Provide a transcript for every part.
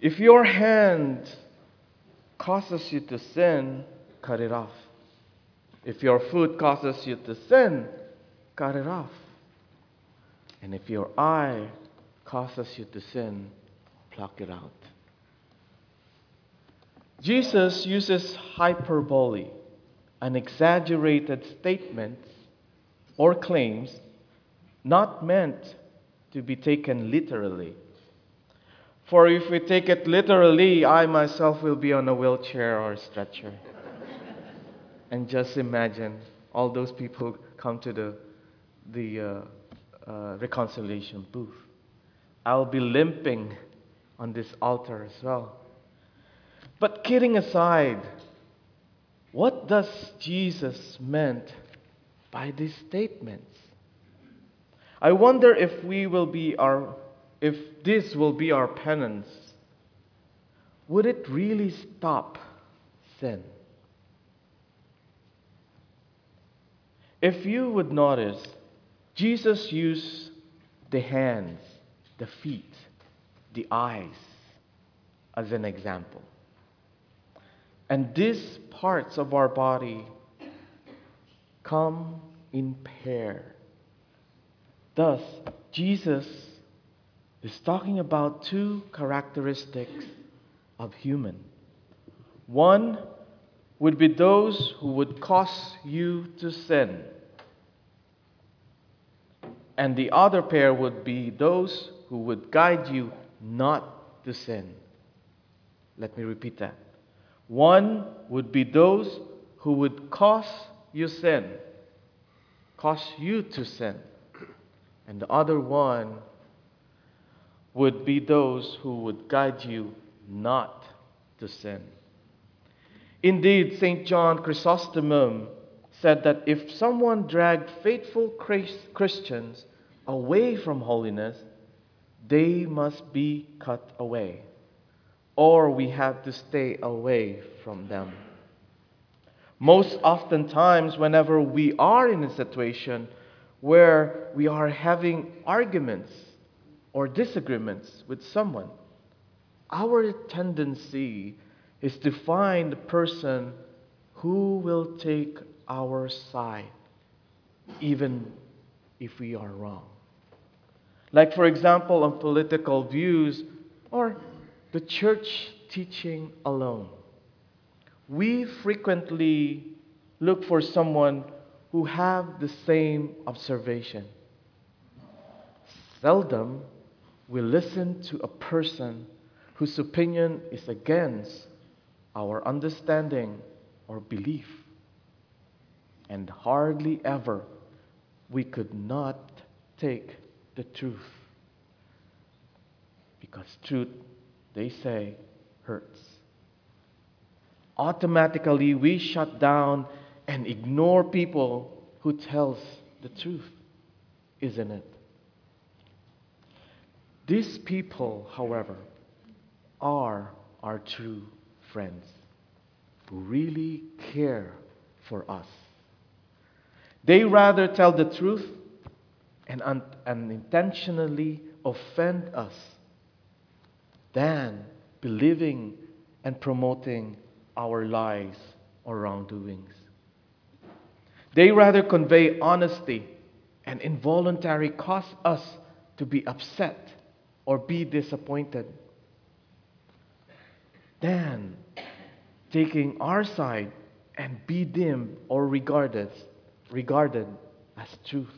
If your hand causes you to sin, cut it off. If your foot causes you to sin, cut it off. And if your eye causes you to sin, pluck it out. Jesus uses hyperbole and exaggerated statements or claims not meant to be taken literally. For if we take it literally, I myself will be on a wheelchair or stretcher. And just imagine all those people come to the reconciliation booth. I'll be limping on this altar as well. But kidding aside, what does Jesus meant by these statements? I wonder if this will be our penance. Would it really stop sin? If you would notice, Jesus used the hands, the feet, the eyes as an example. And these parts of our body come in pair. Thus, Jesus is talking about two characteristics of human. One would be those who would cause you to sin. And the other pair would be those who would guide you not to sin. Let me repeat that. One would be those who would cause you to sin. And the other one would be those who would guide you not to sin. Indeed, St. John Chrysostom said that if someone dragged faithful Christians away from holiness, they must be cut away, or we have to stay away from them. Most oftentimes, whenever we are in a situation where we are having arguments or disagreements with someone, our tendency is to find the person who will take our side, even if we are wrong. Like, for example, on political views or the church teaching alone. We frequently look for someone who have the same observation. Seldom we listen to a person whose opinion is against our understanding or belief. And hardly ever we could not take the truth. Because truth, they say, hurts. Automatically we shut down and ignore people who tells the truth, isn't it? These people, however, are our true friends who really care for us. They rather tell the truth and unintentionally offend us than believing and promoting our lies or wrongdoings. They rather convey honesty and involuntarily cause us to be upset or be disappointed than taking our side and be deemed or regarded as truth.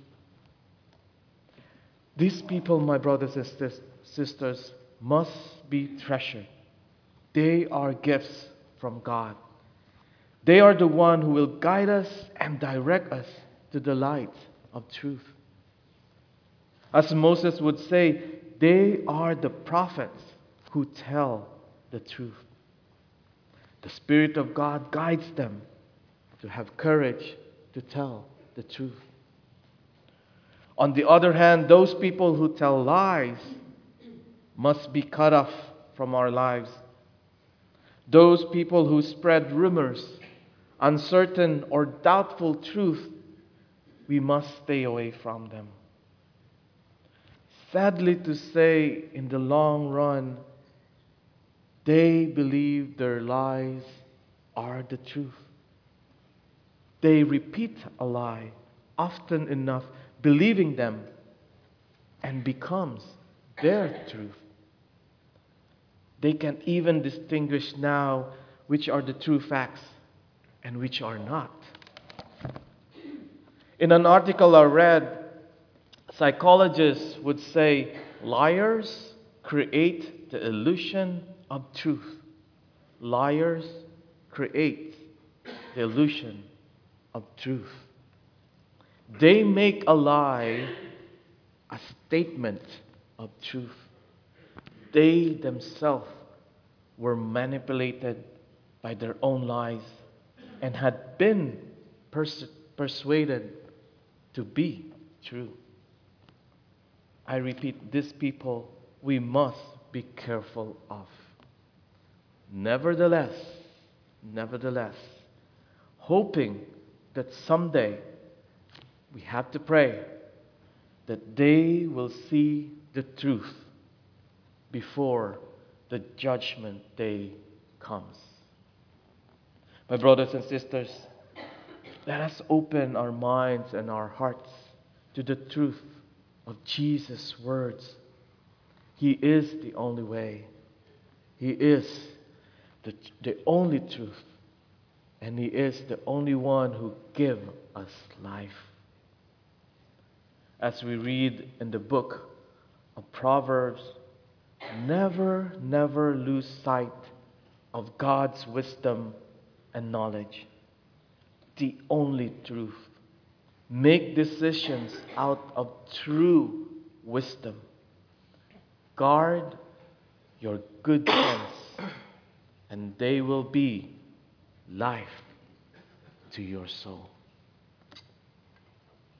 These people, my brothers and sisters, must be treasured. They are gifts from God. They are the one who will guide us and direct us to the light of truth. As Moses would say, they are the prophets who tell the truth. The Spirit of God guides them to have courage to tell the truth. On the other hand, those people who tell lies must be cut off from our lives. Those people who spread rumors, uncertain or doubtful truth, we must stay away from them. Sadly to say, in the long run, They believe their lies are the truth. They repeat a lie often enough, believing them, and becomes their truth. They can even distinguish now which are the true facts and which are not. In an article I read, psychologists would say liars create the illusion of truth. Liars create the illusion of truth. They make a lie a statement of truth. They themselves were manipulated by their own lies and had been persuaded to be true. I repeat, these people we must be careful of. Nevertheless, hoping that someday we have to pray that they will see the truth before the judgment day comes. My brothers and sisters, let us open our minds and our hearts to the truth of Jesus' words. He is the only way. He is the only truth. And He is the only one who gives us life. As we read in the book of Proverbs, never lose sight of God's wisdom and knowledge, the only truth. Make decisions out of true wisdom. Guard your good sense, and they will be life to your soul.